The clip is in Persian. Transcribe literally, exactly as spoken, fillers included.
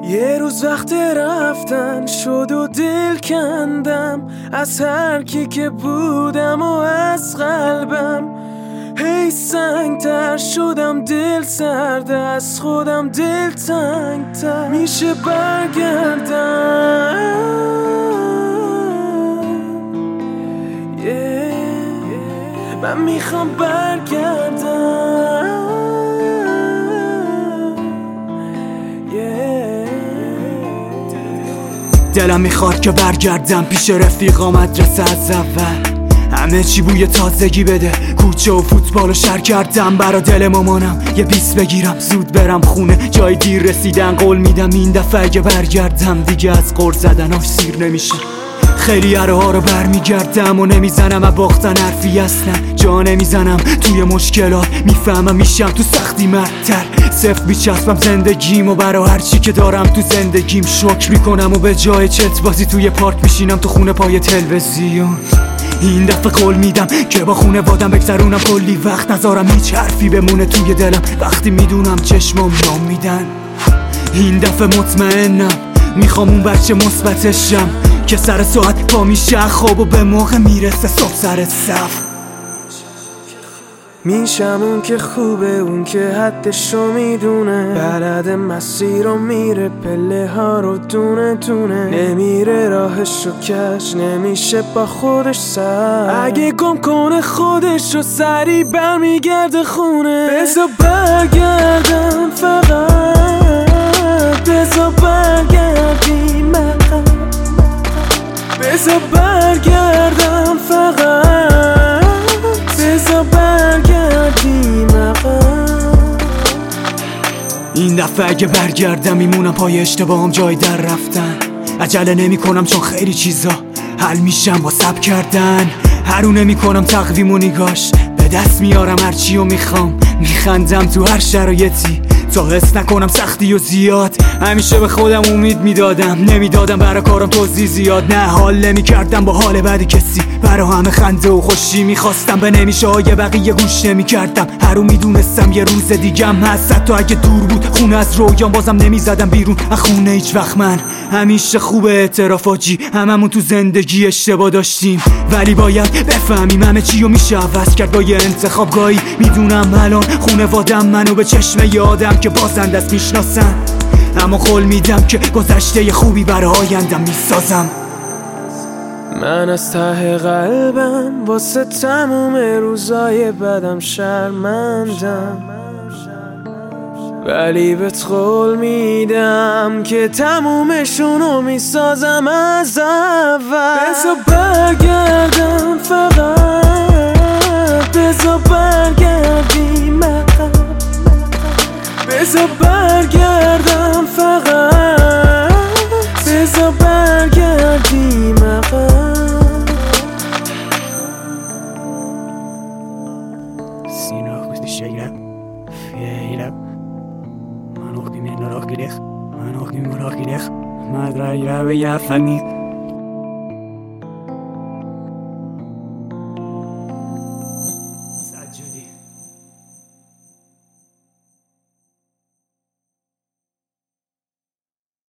یه روز وقت رفتن شد و دل کندم از هر کی که بودم و از قلبم. هی سنگتر شدم، دل سرد از خودم، دل تنگتر. میشه برگردم yeah. من میخوام برگردم دلم میخواد که برگردم پیش رفیقا مدرسه از اول. همه چی بوی تازگی بده، کوچه و فوتبال و شر کردم برا دل مامانم. یه بیس بگیرم زود برم خونه، جای دیر رسیدن قول میدم این دفعه اگه برگردم دیگه از قرض زدناش سیر نمیشه. خیلی اره ها رو برمیگردم و نمیزنم، از باختن حرفی اصلا جا نمیزنم. توی مشکلات میفهمم میشم تو سختی مردتر. صفر بیچسبم زندگیم و برا هرچی که دارم تو زندگیم شکر میکنم و به جای چت بازی توی پارک میشینم تو خونه پای تلویزیون. این دفعه قول میدم که با خونه وادم بگذرونم، کلی وقت نذارم هیچ حرفی بمونه توی دلم وقتی میدونم چشمام نام میدن. این دفعه مطمئنم میخوام اون بچه مثبتشم که سر ساعت پا میشه خواب و به موقع میرسه صبح سر صف. میشم اون که خوبه، اون که حدشو میدونه، بلد مسیر رو میره، پله ها رو دونه دونه، نمیره راهشو کش، نمیشه با خودش سر. اگه گم کنه خودشو سری برمیگرده خونه. بذار برگردم فقط، بذار برگردیم عقب، بذار برگردم فقط، بذار برگردیم عقب. این دفعه اگه برگردم میمونم پای اشتباهم جای در رفتن. عجله نمی کنم چون خیلی چیزا حل میشم با صبر کردن. هرونه میکنم تقویم و نگاش، به دست میارم هرچی و میخوام، میخندم تو هر شرایطی تا حس نکنم سختی و زیاد. همیشه به خودم امید میدادم، نمیدادم برای کارم توضیح زیاد. نه حال نمیکردم با حال بعد کسی، برای همه خنده و خوشی میخواستم، به نمیشه های بقیه گوش نمیکردم. هر رو میدونستم یه روز دیگم هست، حتی اگه دور بود خونه از رویام بازم نمیزدم بیرون از خونه هیچ وقت. من همیشه خوب اعترافاجی، هممون تو زندگی اشتباه داشتیم ولی باید بفهمیم همه چی رو میشه عوض کرد با یه انتخابگاهی. میدونم الان خونوادم منو به چشم یادم که بازنده است میشناسن، اما قول میدم که گذشته خوبی برای آیندم میسازم. من از ته قلبم واسه تموم روزای بدم شرمندم، ولی بهت قول میدم که تمومشونو میسازم از اول. بذار برگردم فقط، بذار برگردیم عقب، بذار برگردم فقط، بذار برگردیم عقب. Sina questi scegliere Fiera Man åker min och gilech Man åker min och gilech Madra ira ve ya fani